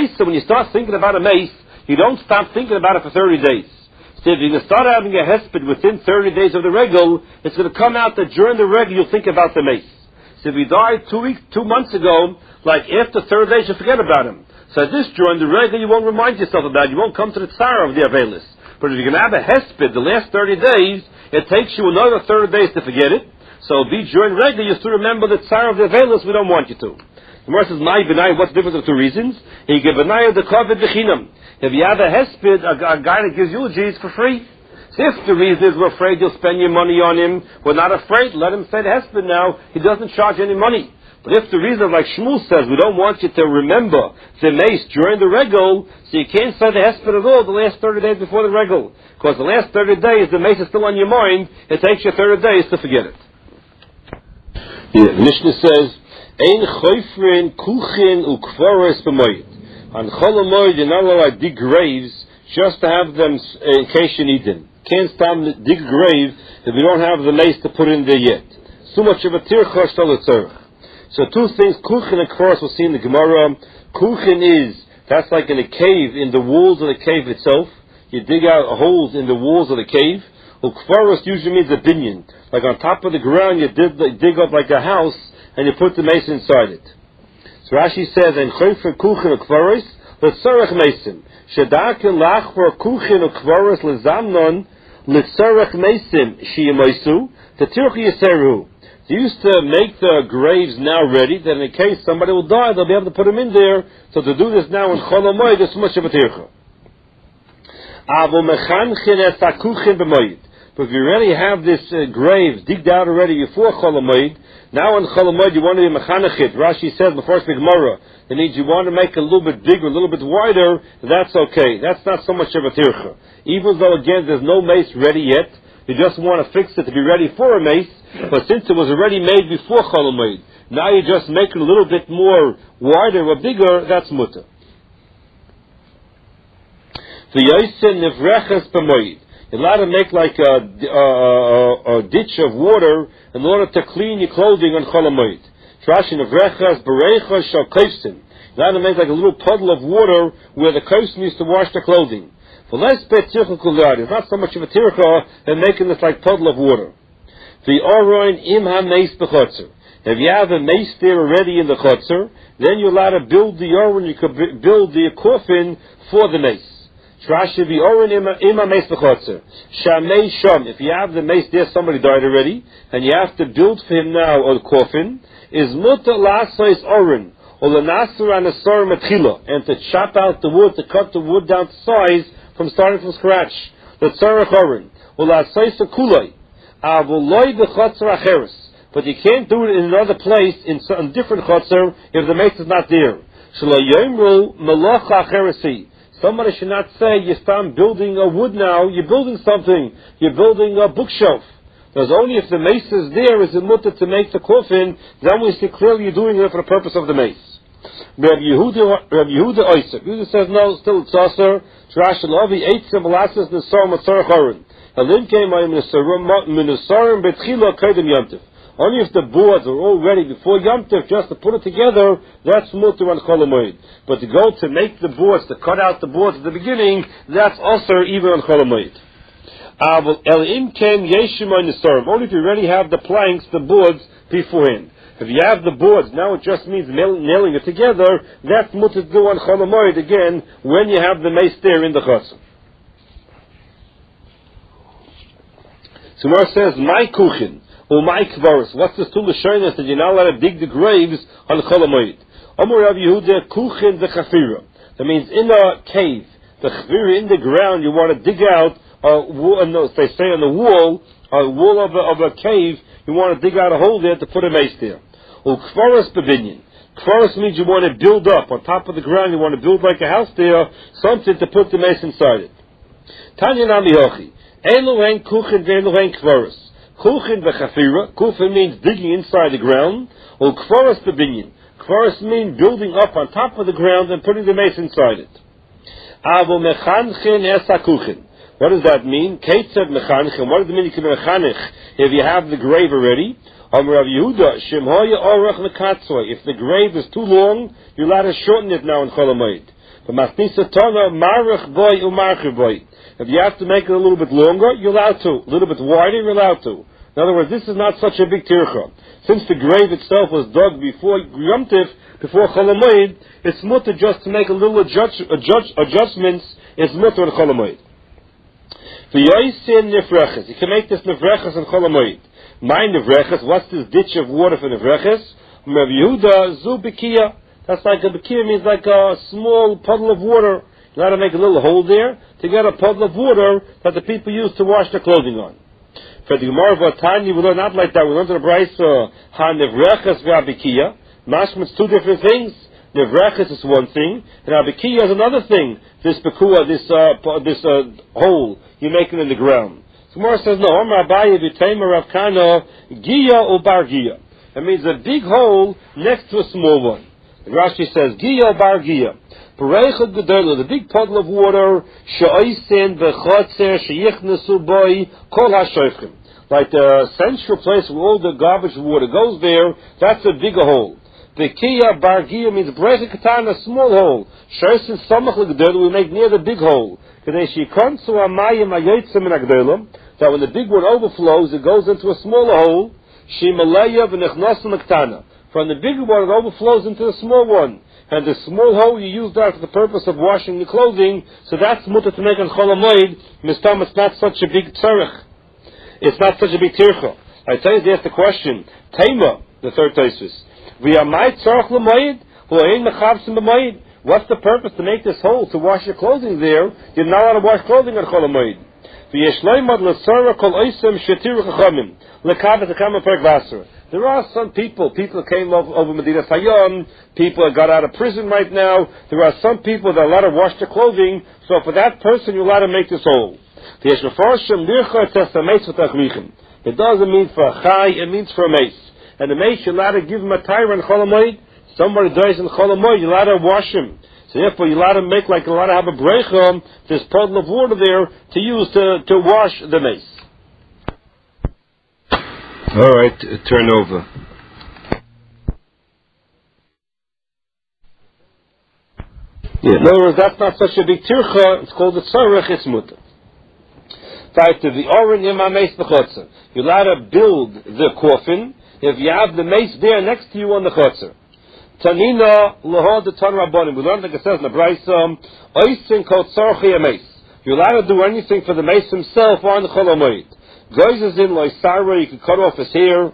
Lamaisa, when you start thinking about a mace, you don't stop thinking about it for 30 days. So if you can start having a hesped within 30 days of the regal, it's going to come out that during the regal you'll think about the mace. So if he died 2 months ago, like after 30 days you forget about him. So this during the regal you won't remind yourself about it. You won't come to the tzara of the avelis. But if you're going to have a hesped the last 30 days, it takes you another 30 days to forget it. So be during regal you still remember the tzara of the avelis. We don't want you to. The Gemara says, "My benai." What's the difference of 2 reasons? He gave benai the kovid b'chinam. If you have a hesped, a guy that gives eulogies for free. So if the reason is we're afraid you'll spend your money on him, we're not afraid. Let him say the hesped now. He doesn't charge any money. But if the reason, like Shmuel says, we don't want you to remember the mace during the regal, so you can't say the hesped at all the last 30 days before the regal, because the last 30 days the mace is still on your mind. It takes you 30 days to forget it. The Mishnah says, Ein choifrin kuchin ukvaros b'moed. On Chol HaMoed, you're not allowed to dig graves just to have them in case you need them. Can't stop dig a grave if you don't have the mace to put in there yet. So much of a tircha shtal tzarech. So 2 things, kuchin and kvaros, we'll see in the Gemara. Kuchin is, that's like in a cave, in the walls of the cave itself. You dig out holes in the walls of the cave. Ukvaros usually means a binyan. Like on top of the ground, you dig up like a house, and you put the mace inside it. So Rashi says, "En chofer kuchen ukvaros letzarech mesim shedaken lach for kuchen ukvaros lezamnon letzarech mesim shiyemoisu tetirchi yiseru." They used to make the graves now ready, that in case somebody will die, they'll be able to put them in there. So to do this now in Chol HaMoed is much of a tircha. Avo mechanchin es hakuchen b'moed. But if you already have this grave digged out already before Chol HaMoed, now in Chol HaMoed you want to be mechanechit. Rashi says before Gemara, that means you want to make it a little bit bigger, a little bit wider. That's okay. That's not so much of a tircha. Even though again there's no mace ready yet, you just want to fix it to be ready for a mace. But since it was already made before Chol HaMoed, now you just make it a little bit more wider or bigger. That's mutter. V'yoysen nivreches b'moed. You're allowed to make like a ditch of water in order to clean your clothing on Chol HaMoed. Trashi nevrechas berechas shal kosten. You're allowed to make like a little puddle of water where the kosten used to wash the clothing. For less bet tircha kulad, it's not so much of a tircha than making this like puddle of water. The oroin im ha-meis b'chotzer. If you have a mace there already in the chotzer, then you're allowed to build the oron. You could build the coffin for the mace. Trashi the oron im ha-meis b'chotzer. Shamei sham. If you have the mace there, somebody died already, and you have to build for him now a coffin. Is muta lasois oron or the nasur and asor matchila, and to chop out the wood, to cut the wood down to size from starting from scratch. The tzarech oron or lasois kuloi. Avuloi b'chotzer acheres. But you can't do it in another place, in a different chotzer, if the mace is not there. Shelo yomru melacha acheresi. Somebody should not say, you start building a wood now, you're building something, you're building a bookshelf. Because only if the mace is there is it mutter to make the coffin, then we see clearly you're doing it for the purpose of the mace. Rabbi Yehuda Oisek. Yehuda says, no, still it's also. Trash Lavi, 8 symbolasses, Nesar Matzar Chorin. Only if the boards are all ready before Yom Tov, just to put it together, that's mutter on Chol HaMoed. But to go to make the boards, to cut out the boards at the beginning, that's also even on Chol HaMoed. Only if you already have the planks, the boards beforehand. If you have the boards, now it just means nailing it together. That's mutter to do on Chol HaMoed again when you have the mace there in the chassan. So Mar says, my kuchen, or my kvaros. What's the stool of shyness that you're not allowed to dig the graves on Chol HaMoed? Amar Rav Yehuda, kuchen the chafira. That means in a cave, the chafira in the ground, you want to dig out, they say on the wall, a wall of a cave, you want to dig out a hole there to put a mace there. Or kvaros bebinyan. Kvaros means you want to build up. On top of the ground, you want to build like a house there, something to put the mace inside it. Tanya Nami Hochi. Elohen kuchen ve'elohen kvaros. Kuchen v'chafira. Kuchen means digging inside the ground. Or kvaros bebinyan. Kvaros means building up on top of the ground and putting the mace inside it. Avo mechanchin esa kuchen. What does that mean? Ketzad mechanchin. What does it mean you can mechanich if you have the grave already? Amar Rav Yehuda, Shemhoya orach mekatzoi. If the grave is too long, you're allowed to shorten it now in Chol HaMoed. If you have to make it a little bit longer, you're allowed to. A little bit wider, you're allowed to. In other words, this is not such a big tircha. Since the grave itself was dug before Yom Tif, before Chol Hamoed, it's mutter just to make a little adjustments. It's mutter in Chol Hamoed. You can make this nefreches in Chol Hamoed. My nefreches, what's this ditch of water for nefreches? Rav Yehuda zu bekiya. That's like a bekiya means like a small puddle of water. You got to make a little hole there to get a puddle of water that the people use to wash their clothing on. For the Gemara of Tanya, we learn not like that. We learn to the Brayso ha nevreches ve'abikiya. Mashma's two different things. Nevreches is one thing, and abikiya is another thing. This bekua, this hole you make it in the ground. So Gemara says no. Amar Abaye v'teimer Rav Kana giya or bar giya. It means a big hole next to a small one. And Rashi says giya or bar giya. The big puddle of water, like the central place where all the garbage water goes there, that's a bigger hole. The Kiya Bar Giya means brecha katana, a small hole. We make near the big hole. That when the big one overflows, it goes into a smaller hole. From the bigger one, it overflows into the small one. And the small hole you use that for the purpose of washing the clothing, so that's mutter to make on Chol Hamoed. Mistam, it's not such a big tzarech. It's not such a big tircha. I tell you, they asked the question. Tema, the third Tosfos. V'yamai tzarech l'moed, v'lo'ein mechavsim b'moed. What's the purpose to make this hole to wash your clothing there? You're not allowed to wash clothing on Chol Hamoed. V'yesh loymad l'tzarech kol oisem shetir chachamim l'kavet l'kama perek vaser. There are some people came over Medina Sayon, people that got out of prison right now. There are some people that are allowed to wash their clothing, so for that person you're allowed to make this hole. It doesn't mean for a chai, it means for a mace. And the mace you're allowed to give him a tire in Chol Hamoed. Somebody dies in Chol Hamoed, you're allowed to wash him. So therefore you're allowed to make like you're allowed to have a brecha, this puddle of water there to use to wash the mace. All right, turn over. Yeah, in other words, that's not such a big tircha. It's called the tzarech. It's mutter. The oren yema meis b'chotzer. You're allowed to build the coffin if you have the mace there next to you on the chotzer. Tanina lahod the tan rabbanim. We learned like it says in the Brayso, oisin kol tzarchi a mace. You're allowed to do anything for the mace himself on the Chol Hamoed. Goes is in loisara, you can cut off his hair.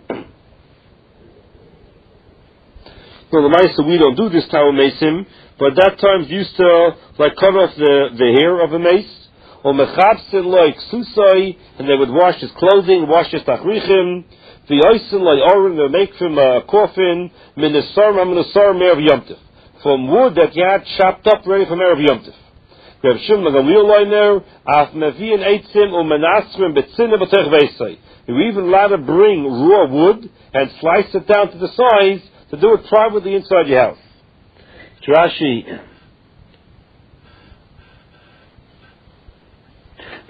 Well, the mice, we don't do this type of mason, but at that time used to like cut off the hair of a mace, or mechabsin like susai, and they would wash his clothing, wash his tachrichim. The oisin like oren, they make from a coffin, minisar me'ev yomtiv, from wood that you had chopped up ready from erev yomtiv. You even allowed to bring raw wood and slice it down to the size to do it privately inside your house. Rashi. The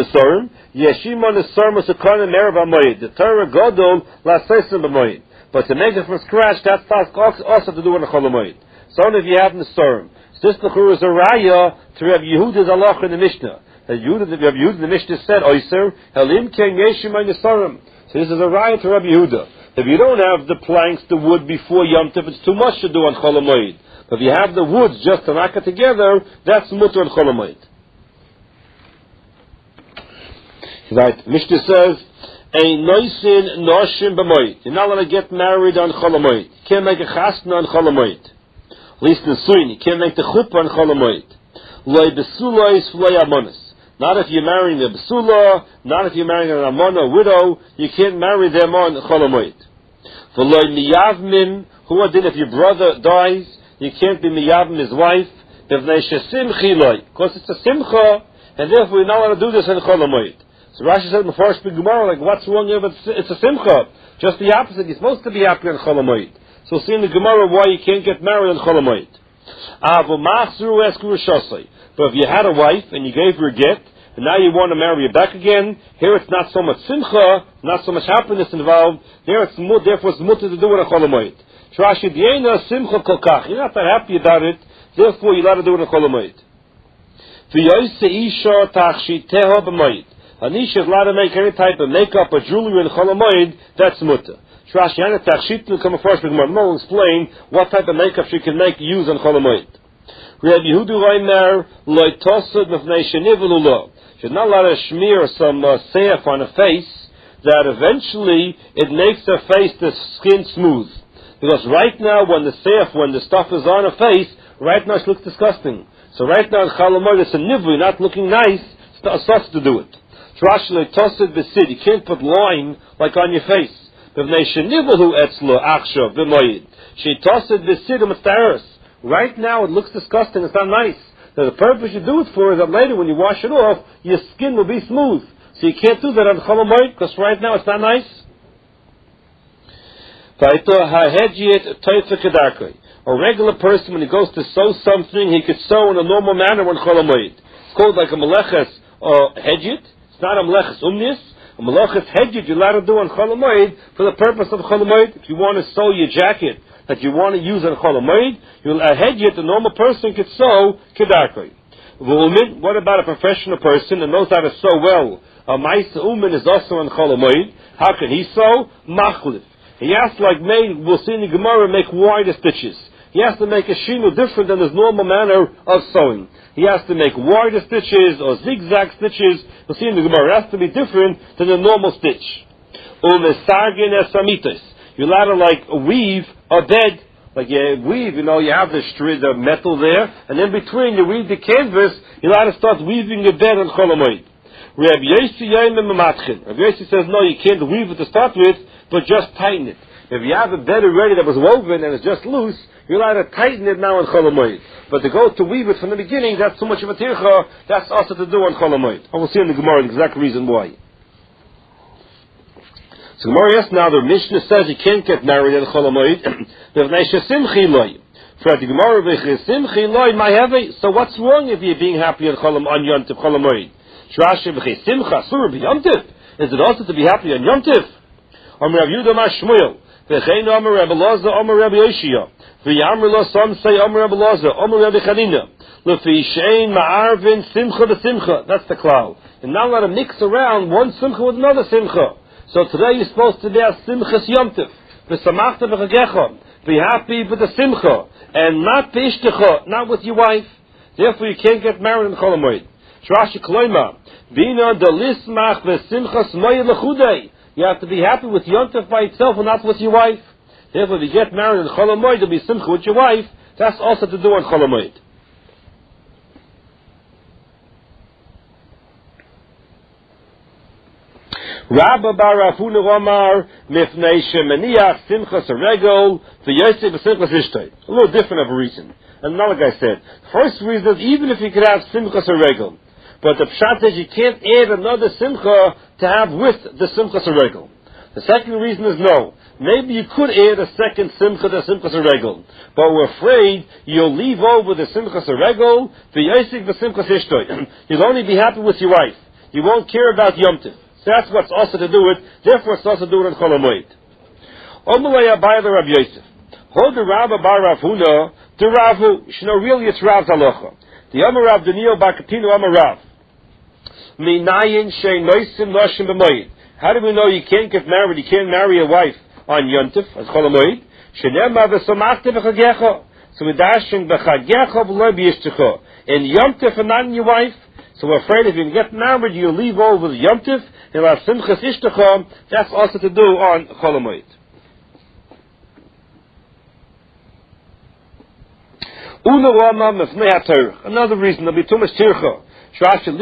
Torah Gadol but to make it from scratch, that's also to do in a Chol Hamoed. So if you have Nesarim. This Nechur is a raya to Rav Yehuda's halach in the Mishnah. Rav Yehuda in the Mishnah said, Oyser, Helim ken yeshim nesarim. So this is a raya to Rav Yehuda. If you don't have the planks, the wood before Yom Tov, it's too much to do on Chol Hamoed. But if you have the woods just to knock it together, that's mutter on Chol Hamoed. Right. Mishnah says, Ein noisin noshim b'moed. You're not allowed to get married on Chol Hamoed. You can't make a chasna on Chol Hamoed. At least in Suin, you can't make the chuppah on Chol Hamoed. Loi besula is v'loi amonis. Not if you're marrying a besula, not if you're marrying an amon or widow, you can't marry them on Chol Hamoed. V'loi miyavmin, who adin if your brother dies, you can't be miyavmin his wife, because it's a simcha, and therefore you're not allowed to do this in Chol Hamoed. So Rashi said before speak Gemara, like what's wrong here? But it's a simcha. Just the opposite. You're supposed to be happy on Chol Hamoed. So see in the Gemara why you can't get married on Chol Hamoed. But if you had a wife and you gave her a get, and now you want to marry her back again, here it's not so much simcha, not so much happiness involved. There it's therefore it's mutter to do it on Chol Hamoed. Rashi, you're not that happy about it. Therefore, you're allowed to do it on Chol Hamoed. V'yoyse isha tachshiteha b'moed. An isha is allowed to make any type of makeup or jewelry in Chol Hamoed, that's mutter. Shrashi yana tachshit will come first. We'll explain what type of makeup she can use on Chol Hamoed. Rabbi Yehuda Reimer loy tosud mifnei shenivel ulo. She's not allowed to smear some seif on her face that eventually it makes her face, the skin smooth. Because right now when the stuff is on her face, right now it looks disgusting. So right now in Chol Hamoed it's a nivui, not looking nice, it's not a sus to do it. Shrashi loy tosud b'sid, you can't put lime like on your face. Mifnei shenivel hu etzlo achshav b'moed. She tosud b'sid u'mestaris. Right now it looks disgusting, it's not nice. So the purpose you do it for is that later when you wash it off, your skin will be smooth. So you can't do that on Chol Hamoed because right now it's not nice. A regular person, when he goes to sew something, he could sew in a normal manner on Chol Hamoed. It's called like a meleches hedjit. It's not a meleches umnis. A meleches hedjit you're allowed to do on Chol Hamoed for the purpose of Chol Hamoed. If you want to sew your jacket that you want to use on Chol Hamoed, you'll hedjit, the normal person could sew kedarkei. What about a professional person that knows how to sew well? A ma'isa umin is also on Chol Hamoed. How can he sew? Machlif. He has to, we'll see in the Gemara, make wider stitches. He has to make a shinu different than his normal manner of sewing. He has to make wider stitches or zigzag stitches. We'll see in the Gemara, it has to be different than the normal stitch. You're allowed to weave a bed. Like you weave, you have the metal there, and in between you weave the canvas, you're allowed to start weaving a bed on Chol Hamoed. Rabbi Yossi says, no, you can't weave it to start with, but just tighten it. If you have a bed already that was woven and it's just loose, you're allowed to tighten it now on Chol Hamoed. But to go to weave it from the beginning, that's too much of a tircha, that's also to do on Chol Hamoed. And we'll see in the Gemara the exact reason why. So Gemara, yes, now the Mishnah says you can't get married in Chol Hamoed. So what's wrong if you're being happy on Yom Tov Chol Hamoed? Is it also to be happy on Yom Tov? Rav Yehuda Mar Shmuel, v'chein Amar Rabbi Elazar, Amar Rabbi Yoshia, v'yamar lo some say Amar Rabbi Elazar, Amar Rabbi Chanina, l'fi shein ma'arvin simcha v'simcha. That's the klal. And not let him mix around one simcha with another simcha. So today you're supposed to be a simchas Yom Tov, v'samachta v'chagecha, be happy with the simcha, and not v'ishtecha, not with your wife. Therefore you can't get married in Chol Hamoed. Shrashi Kloima, Bina delismach v'simchas moed lechudei. You have to be happy with Yom Tov by itself and not with your wife. Therefore, if you get married in Chol Hamoed, you'll be simcha with your wife. That's also to do on Chol Hamoed. Rabba bar Rav Huna Omar mifnei shemaniach simchas haregel v'yosef v'simchas ishtay. A little different of a reason. And like I said, first reason is even if you could have simchas haregel, but the pshat is you can't add another simcha to have with the simchas haregel. The second reason is no. Maybe you could add a second simcha to simchas haregel, but we're afraid you'll leave over the simchas haregel v'yosef v'simchas ishtay. You'll only be happy with your wife. You won't care about Yom Tov. So that's what's also to do it. Therefore, it's also to do it on Chol Hamoed. Omalei Abayah Rav Yosef. Hold the Rabba bar Rav Huna. The Ravu. Really, it's Rav's halacha. The Amar Rav Daniel bar Kapinu Amar Rav. Minayin shein noisim noshim b'moed. How do we know you can't get married? You can't marry a wife on Yom Tov on Chol Hamoed. Shenema v'samachta v'chagecha. So we're dashing v'chagecha v'lo b'yishtecha. In Yom Tov and not in your wife. So we're afraid if you get married, you'll leave over the Yom Tov, you'll have Simchas Ishtacham, that's also to do on Chol Hamoed. Another reason, there'll be too much tircha. You're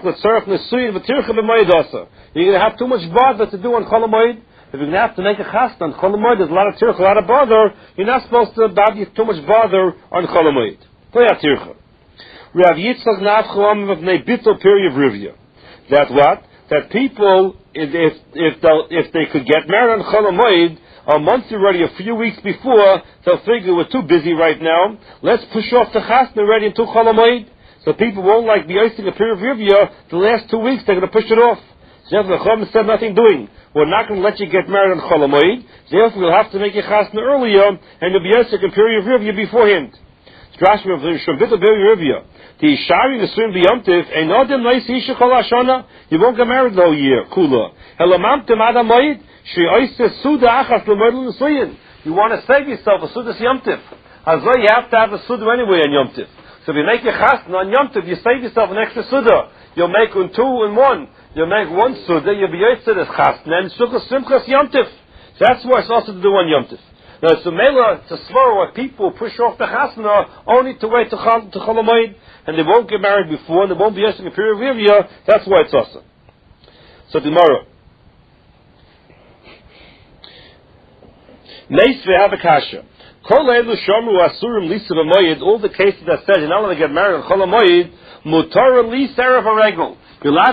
going to have too much bother to do on Chol Hamoed. If you're going to have to make a chasna on Chol Hamoed, there's a lot of tircha, a lot of bother, you're not supposed to have too much bother on Chol Hamoed. Tircha. Rav Yitzchak Nafchalam of Nebito period of Rivya. That what? That people, if they could get married on Chol Hamoed a month already, a few weeks before, they'll figure we're too busy right now. Let's push off the chasna already until Chol Hamoed. So people won't be icing a period of Rivya. The last 2 weeks they're going to push it off. So the Chacham said nothing doing. We're not going to let you get married on Chol Hamoed. Therefore we'll have to make your chasna earlier, and you'll be icing a period of Rivya beforehand. Rashi of Shavita Birivia. The Ishari the Surim B'Yomtiv, and Odim Leis Isha Kol Hashana, you won't get married the whole year. Kula. Helamamtim Adam Moed, Shri Oistes Suda Achas L'Model N'Suyin. You want to save yourself a Sudas Yomtiv. Azoi, you have to have a Suda anyway on Yomtiv. So if you make a Chasna on Yomtiv, you save yourself an extra Suda. You'll make 2 in 1. You'll make 1 Suda, you'll be Yotzed as Chasna, and Sukkah Simchas Yomtiv. So that's why it's also to do on Yomtiv. Now, it's a mela, it's a slow where people push off the Chasna only to wait to Chol HaMoed, and they won't get married before, and they won't be using a period of Rivya. That's why it's awesome. So tomorrow, Neis ve'Havakasha. Kol elu shomru asurim lisa v'moyed. All the cases that said you're not allowed to get married on Chol HaMoed, mutar lisa erev haregel. You're allowed